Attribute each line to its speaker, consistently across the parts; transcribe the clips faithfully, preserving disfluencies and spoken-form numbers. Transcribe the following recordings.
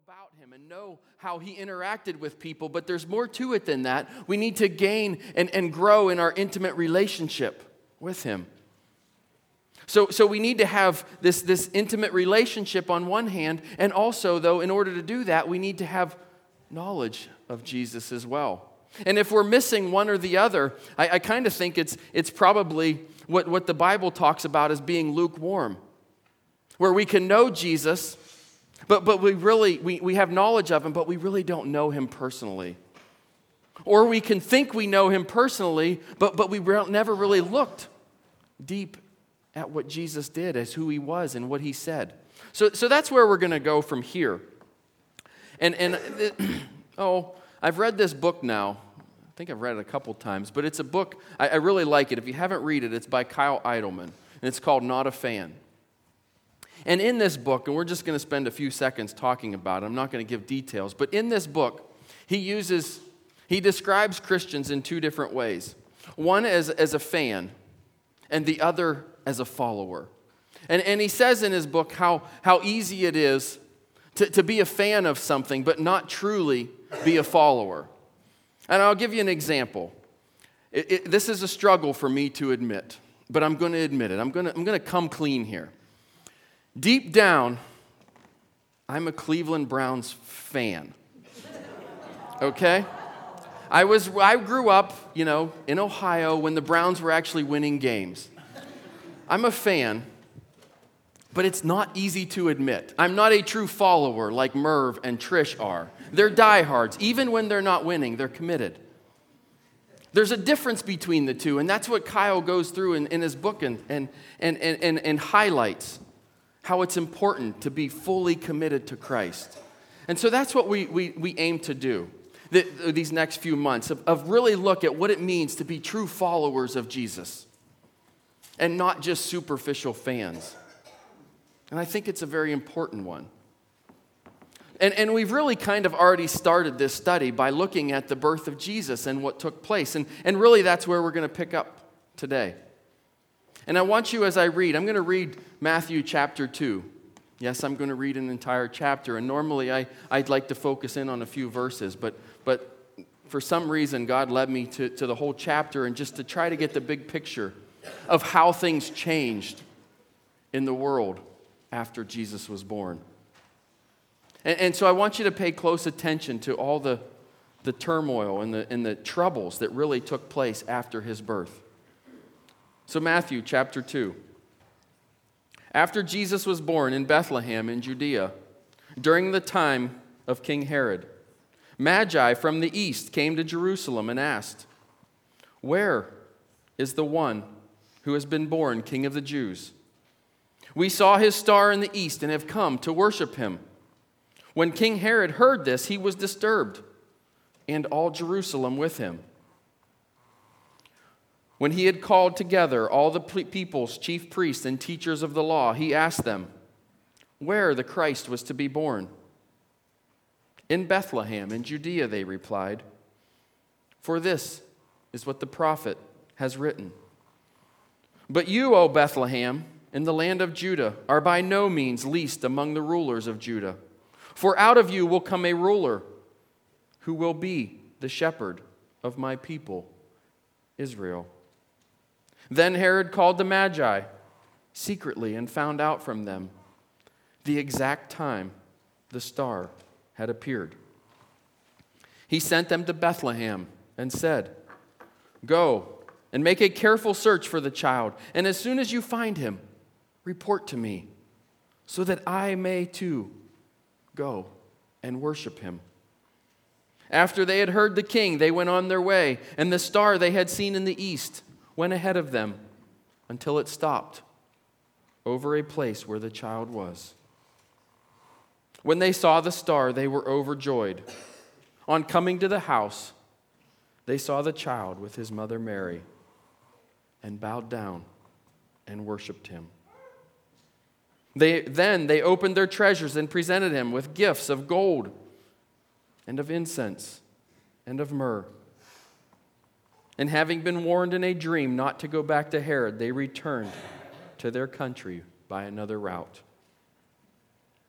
Speaker 1: about him and know how he interacted with people, but there's more to it than that. We need to gain and, and grow in our intimate relationship with him. So, so we need to have this, this intimate relationship on one hand, and also, though, in order to do that, we need to have knowledge of Jesus as well. And if we're missing one or the other, I, I kind of think it's, it's probably what, what the Bible talks about as being lukewarm, where we can know Jesus, but, but we really, we, we have knowledge of him, but we really don't know him personally. Or we can think we know him personally, but, but we re- never really looked deep at what Jesus did, as who he was and what he said. So, so that's where we're going to go from here. And, and it, oh, I've read this book now. I think I've read it a couple times, but it's a book, I, I really like it. If you haven't read it, it's by Kyle Idleman, and it's called Not a Fan. And in this book, and we're just going to spend a few seconds talking about it, I'm not going to give details, but in this book, he uses, he describes Christians in two different ways. One as, as a fan, and the other as a follower. And, and he says in his book how, how easy it is to, to be a fan of something, but not truly be a follower. And I'll give you an example. It, it, this is a struggle for me to admit, but I'm going to admit it. I'm going to, I'm going to come clean here. Deep down, I'm a Cleveland Browns fan. Okay? I was I grew up, you know, in Ohio when the Browns were actually winning games. I'm a fan, but it's not easy to admit. I'm not a true follower like Merv and Trish are. They're diehards. Even when they're not winning, they're committed. There's a difference between the two, and that's what Kyle goes through in, in his book and, and, and, and, and highlights how it's important to be fully committed to Christ. And so that's what we, we, we aim to do the, these next few months, of, of really look at what it means to be true followers of Jesus and not just superficial fans. And I think it's a very important one. And, and we've really kind of already started this study by looking at the birth of Jesus and what took place. And, and really that's where we're going to pick up today. And I want you, as I read, I'm going to read Matthew chapter two. Yes, I'm going to read an entire chapter. And normally I, I'd like to focus in on a few verses. But, but for some reason, God led me to, to the whole chapter and just to try to get the big picture of how things changed in the world after Jesus was born. And, and so I want you to pay close attention to all the, the turmoil and the, and the troubles that really took place after his birth. So Matthew chapter two. After Jesus was born in Bethlehem in Judea, during the time of King Herod, Magi from the east came to Jerusalem and asked, "Where is the one who has been born King of the Jews? We saw his star in the east and have come to worship him." When King Herod heard this, he was disturbed, and all Jerusalem with him. When he had called together all the people's chief priests and teachers of the law, he asked them where the Christ was to be born. "In Bethlehem, in Judea," they replied. "For this is what the prophet has written. But you, O Bethlehem, in the land of Judah, are by no means least among the rulers of Judah. For out of you will come a ruler who will be the shepherd of my people, Israel." Then Herod called the Magi secretly and found out from them the exact time the star had appeared. He sent them to Bethlehem and said, "Go and make a careful search for the child, and as soon as you find him, report to me, so that I may too go and worship him." After they had heard the king, they went on their way, and the star they had seen in the east went ahead of them until it stopped over a place where the child was. When they saw the star, they were overjoyed. On coming to the house, they saw the child with his mother Mary and bowed down and worshiped him. They, then they opened their treasures and presented him with gifts of gold and of incense and of myrrh. And having been warned in a dream not to go back to Herod, they returned to their country by another route.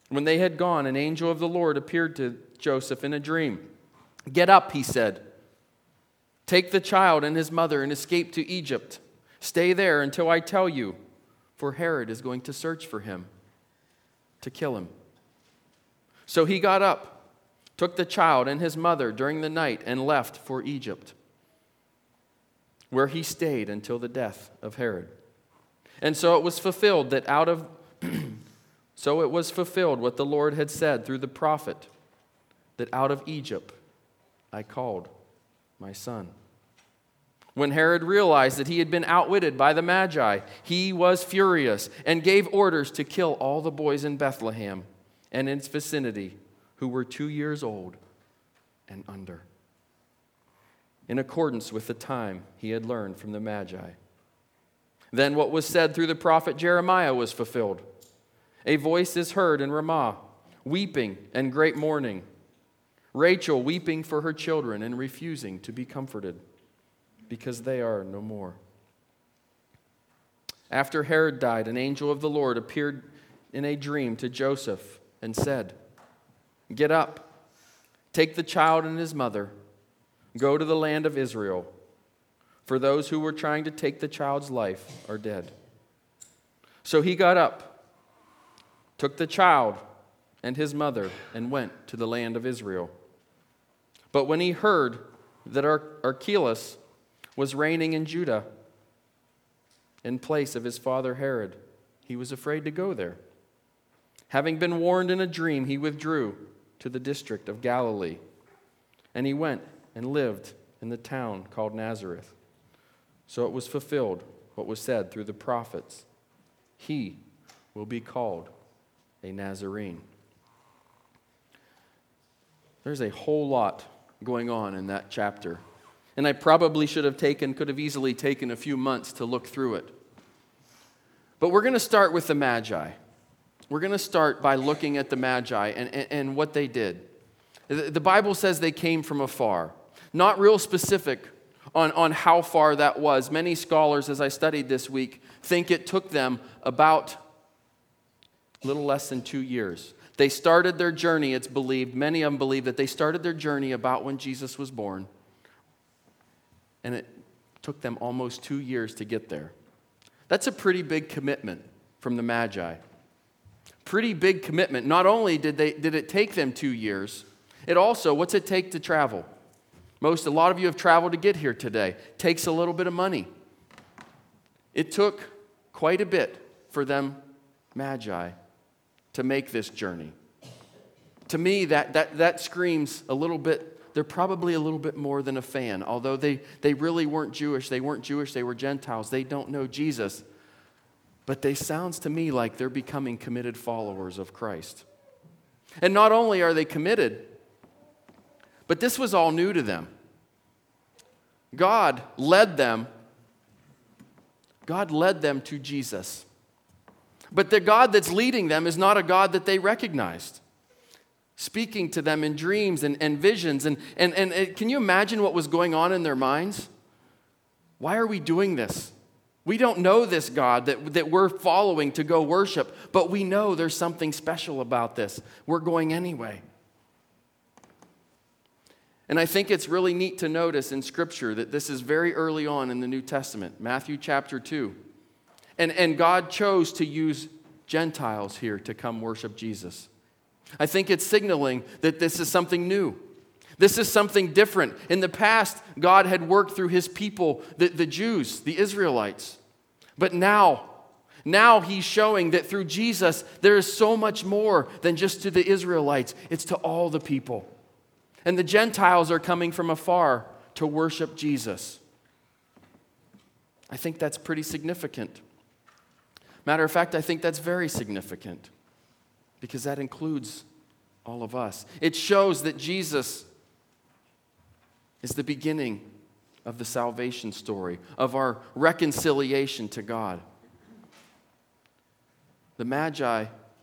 Speaker 1: When they had gone, an angel of the Lord appeared to Joseph in a dream. "Get up," he said. "Take the child and his mother and escape to Egypt. Stay there until I tell you, for Herod is going to search for him to kill him." So he got up, took the child and his mother during the night, and left for Egypt, where he stayed until the death of Herod. And so it was fulfilled that out of so it was fulfilled what the Lord had said through the prophet, that out of Egypt I called my son. When Herod realized that he had been outwitted by the Magi, he was furious and gave orders to kill all the boys in Bethlehem and its vicinity who were two years old and under, in accordance with the time he had learned from the Magi. Then what was said through the prophet Jeremiah was fulfilled. A voice is heard in Ramah, weeping and great mourning, Rachel weeping for her children and refusing to be comforted, because they are no more. After Herod died, an angel of the Lord appeared in a dream to Joseph and said, "Get up, take the child and his mother, go to the land of Israel, for those who were trying to take the child's life are dead." So he got up, took the child and his mother, and went to the land of Israel. But when he heard that Archelaus was reigning in Judah in place of his father Herod, he was afraid to go there. Having been warned in a dream, he withdrew to the district of Galilee, and he went and lived in the town called Nazareth. So it was fulfilled what was said through the prophets, "He will be called a Nazarene." There's a whole lot going on in that chapter. And I probably should have taken, could have easily taken a few months to look through it. But we're going to start with the Magi. We're going to start by looking at the Magi and, and, and what they did. The, the Bible says they came from afar. Not real specific on, on how far that was. Many scholars, as I studied this week, think it took them about a little less than two years. They started their journey, it's believed, many of them believe that they started their journey about when Jesus was born. And it took them almost two years to get there. That's a pretty big commitment from the Magi. Pretty big commitment. Not only did they did it take them two years, it also, what's it take to travel? Most, a lot of you have traveled to get here today. It takes a little bit of money. It took quite a bit for them, Magi, to make this journey. To me, that that that screams a little bit. They're probably a little bit more than a fan, although they, they really weren't Jewish. They weren't Jewish, they were Gentiles. They don't know Jesus. But they sounds to me like they're becoming committed followers of Christ. And not only are they committed, but this was all new to them. God led them. God led them to Jesus. But the God that's leading them is not a God that they recognized. Speaking to them in dreams and, and visions. And, and, and, and can you imagine what was going on in their minds? Why are we doing this? We don't know this God that, that we're following to go worship, but we know there's something special about this. We're going anyway. And I think it's really neat to notice in Scripture that this is very early on in the New Testament, Matthew chapter two. And, and God chose to use Gentiles here to come worship Jesus. I think it's signaling that this is something new. This is something different. In the past, God had worked through his people, the, the Jews, the Israelites. But now, now he's showing that through Jesus, there is so much more than just to the Israelites. It's to all the people. And the Gentiles are coming from afar to worship Jesus. I think that's pretty significant. Matter of fact, I think that's very significant. Because that includes all of us. It shows that Jesus is the beginning of the salvation story, of our reconciliation to God. The Magi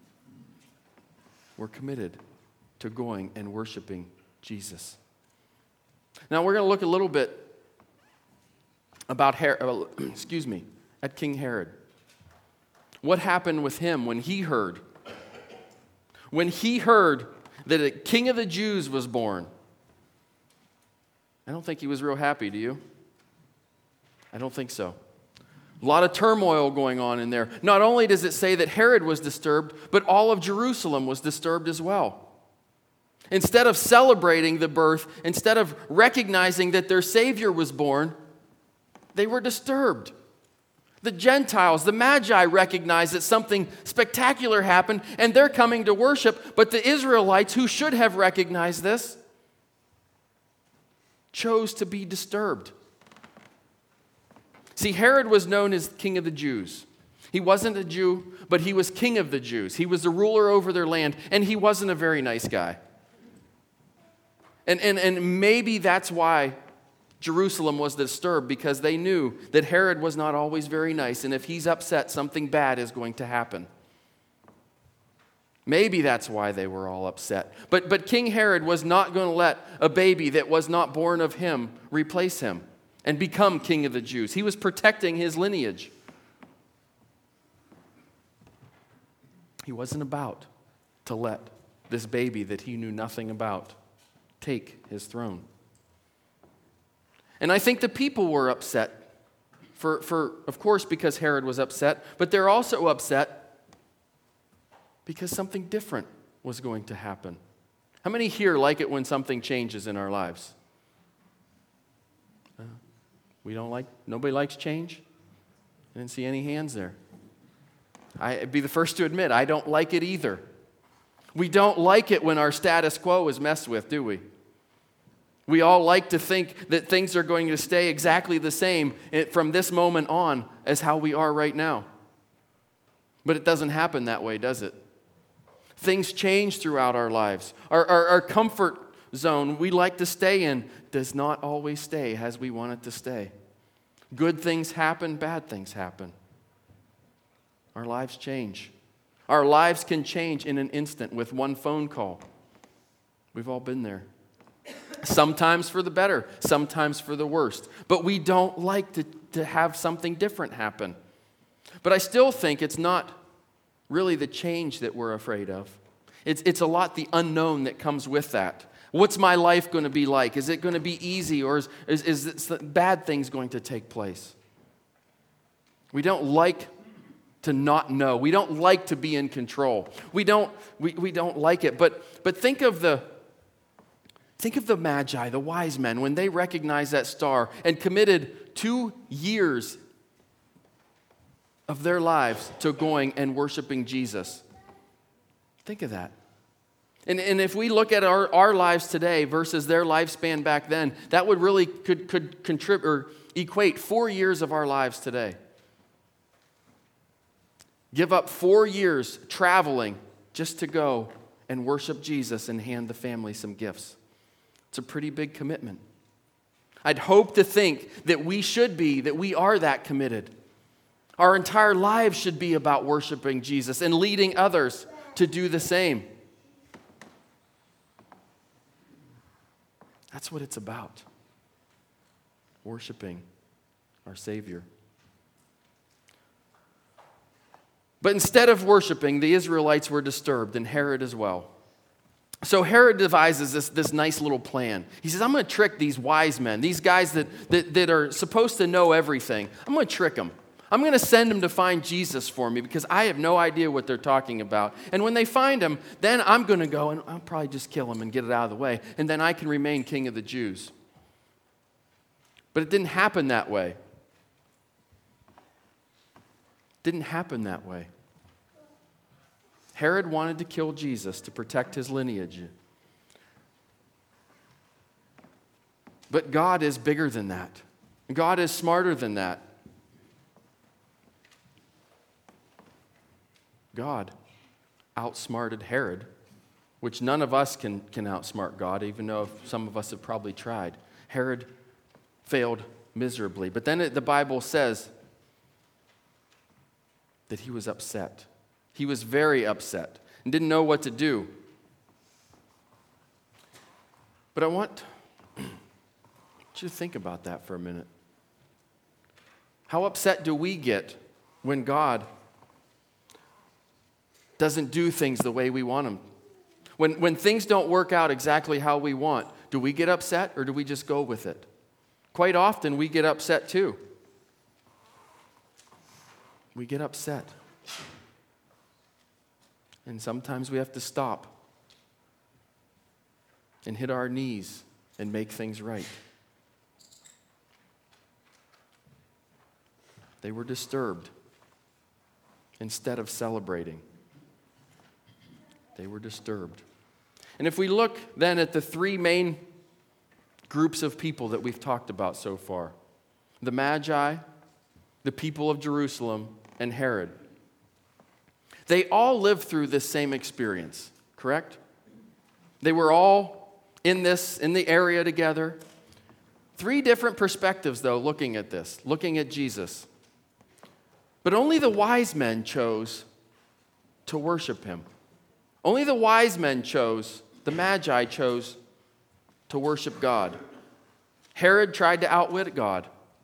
Speaker 1: were committed to going and worshiping Jesus. Now we're going to look a little bit about Herod, excuse me, at King Herod. What happened with him when he heard? when he heard that a king of the Jews was born, I don't think he was real happy, do you? I don't think so. A lot of turmoil going on in there. Not only does it say that Herod was disturbed, but all of Jerusalem was disturbed as well. Instead of celebrating the birth, instead of recognizing that their Savior was born, they were disturbed. The Gentiles, the Magi, recognized that something spectacular happened, and they're coming to worship, but the Israelites, who should have recognized this, chose to be disturbed. See, Herod was known as King of the Jews. He wasn't a Jew, but he was king of the Jews. He was the ruler over their land, and he wasn't a very nice guy. And, and, and maybe that's why Jerusalem was disturbed, because they knew that Herod was not always very nice, and if he's upset, something bad is going to happen. Maybe that's why they were all upset. But, but King Herod was not going to let a baby that was not born of him replace him and become king of the Jews. He was protecting his lineage. He wasn't about to let this baby that he knew nothing about take his throne. And I think the people were upset, for, for of course, because Herod was upset, but they're also upset because something different was going to happen. How many here like it when something changes in our lives? Uh, we don't like, nobody likes change? I didn't see any hands there. I'd be the first to admit, I don't like it either. We don't like it when our status quo is messed with, do we? We all like to think that things are going to stay exactly the same from this moment on as how we are right now. But it doesn't happen that way, does it? Things change throughout our lives. Our, our, our comfort zone we like to stay in does not always stay as we want it to stay. Good things happen, bad things happen. Our lives change. Our lives can change in an instant with one phone call. We've all been there. Sometimes for the better, sometimes for the worst. But we don't like to, to have something different happen. But I still think it's not really the change that we're afraid of. It's, it's a lot the unknown that comes with that. What's my life going to be like? Is it going to be easy, or is, is, is it, bad things going to take place? We don't like to not know. We don't like to be in control. We don't, we, we don't like it. But, but think of the Think of the Magi, the wise men, when they recognized that star and committed two years of their lives to going and worshiping Jesus. Think of that. And, and if we look at our, our lives today versus their lifespan back then, that would really could, could contribute or equate four years of our lives today. Give up four years traveling just to go and worship Jesus and hand the family some gifts. It's a pretty big commitment. I'd hope to think that we should be, that we are that committed. Our entire lives should be about worshiping Jesus and leading others to do the same. That's what it's about. Worshiping our Savior. But instead of worshiping, the Israelites were disturbed, and Herod as well. So Herod devises this, this nice little plan. He says, I'm going to trick these wise men, these guys that, that, that are supposed to know everything. I'm going to trick them. I'm going to send them to find Jesus for me because I have no idea what they're talking about. And when they find him, then I'm going to go and I'll probably just kill him and get it out of the way. And then I can remain king of the Jews. But it didn't happen that way. It didn't happen that way. Herod wanted to kill Jesus to protect his lineage. But God is bigger than that. God is smarter than that. God outsmarted Herod, which none of us can, can outsmart God, even though some of us have probably tried. Herod failed miserably. But then it, the Bible says that he was upset. He was very upset and didn't know what to do. But I want you to think about that for a minute. How upset do we get when God doesn't do things the way we want him When, when things don't work out exactly how we want, do we get upset or do we just go with it? Quite often we get upset too. We get upset. And sometimes we have to stop and hit our knees and make things right. They were disturbed instead of celebrating. They were disturbed. And if we look then at the three main groups of people that we've talked about so far, the Magi, the people of Jerusalem, and Herod, they all lived through this same experience, correct? They were all in this, in the area together. Three different perspectives, though, looking at this, looking at Jesus. But only the wise men chose to worship him. Only the wise men chose, the Magi chose to worship God. Herod tried to outwit God.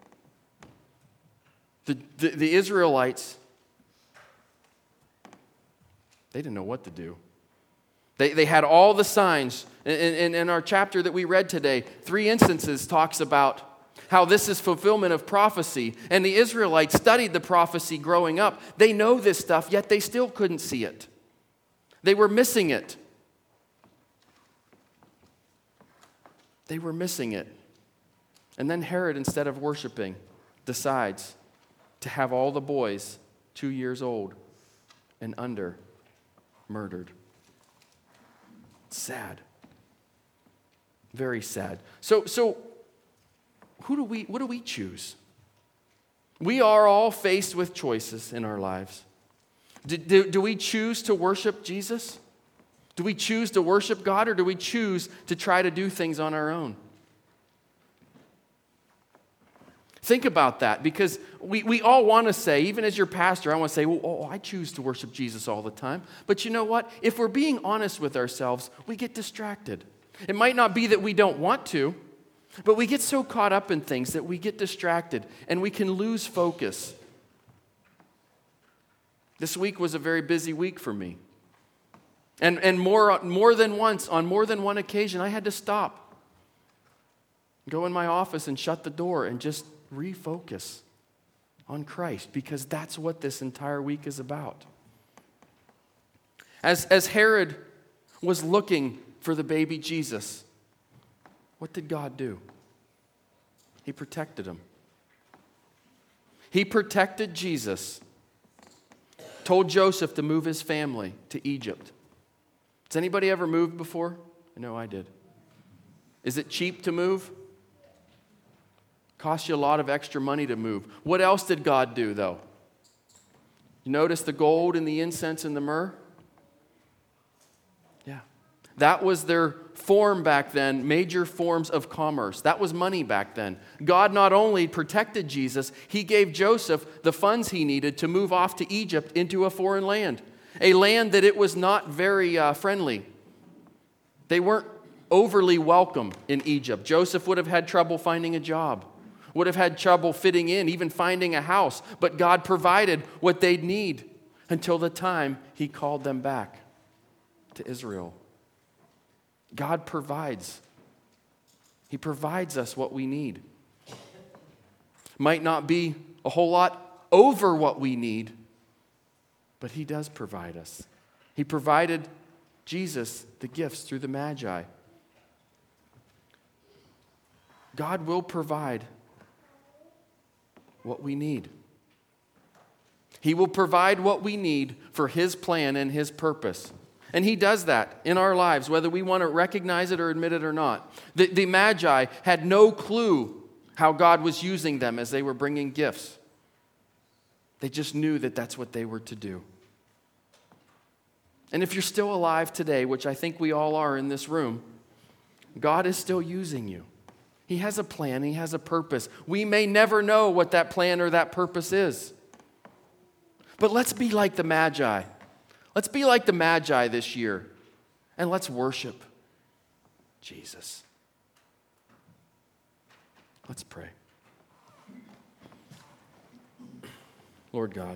Speaker 1: The, the, the Israelites, they didn't know what to do. They, they had all the signs. In, in, in our chapter that we read today, three instances talks about how this is fulfillment of prophecy. And the Israelites studied the prophecy growing up. They know this stuff, yet they still couldn't see it. They were missing it. They were missing it. And then Herod, instead of worshiping, decides to have all the boys two years old and under murdered. Sad. Very sad. So, so who do we, what do we choose? We are all faced with choices in our lives. Do, do, do we choose to worship Jesus? Do we choose to worship God, or do we choose to try to do things on our own? Think about that, because we, we all want to say, even as your pastor, I want to say, well, oh, I choose to worship Jesus all the time. But you know what? If we're being honest with ourselves, we get distracted. It might not be that we don't want to, but we get so caught up in things that we get distracted and we can lose focus. This week was a very busy week for me. And, and more, more than once, on more than one occasion, I had to stop, go in my office and shut the door and just refocus on Christ, because that's what this entire week is about. As, as Herod was looking for the baby Jesus, what did God do? He protected him. He protected Jesus. Told Joseph to move his family to Egypt. Has anybody ever moved before? I know I did. Is it cheap to move? Costs you a lot of extra money to move. What else did God do, though? You notice the gold and the incense and the myrrh? Yeah. That was their form back then, major forms of commerce. That was money back then. God not only protected Jesus, he gave Joseph the funds he needed to move off to Egypt into a foreign land, a land that it was not very uh, friendly. They weren't overly welcome in Egypt. Joseph would have had trouble finding a job, would have had trouble fitting in, even finding a house, but God provided what they'd need until the time he called them back to Israel. God provides. He provides us what we need. Might not be a whole lot over what we need, but he does provide us. He provided Jesus the gifts through the Magi. God will provide what we need. He will provide what we need for his plan and his purpose. And he does that in our lives, whether we want to recognize it or admit it or not. The, the Magi had no clue how God was using them as they were bringing gifts. They just knew that that's what they were to do. And if you're still alive today, which I think we all are in this room, God is still using you. He has a plan. He has a purpose. We may never know what that plan or that purpose is. But let's be like the Magi. Let's be like the Magi this year, and let's worship Jesus. Let's pray. Lord God,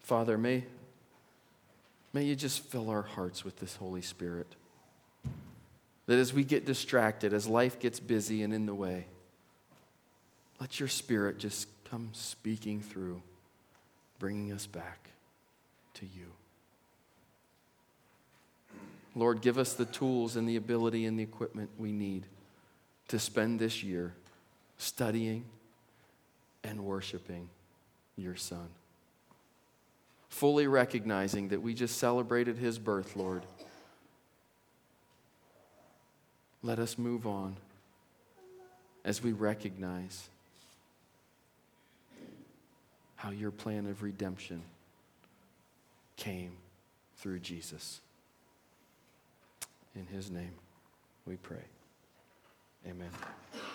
Speaker 1: Father, may, may you just fill our hearts with this Holy Spirit. That as we get distracted, as life gets busy and in the way, let your Spirit just come speaking through, bringing us back to you. Lord, give us the tools and the ability and the equipment we need to spend this year studying and worshiping your Son. Fully recognizing that we just celebrated his birth, Lord. Let us move on as we recognize how your plan of redemption came through Jesus. In his name we pray. Amen.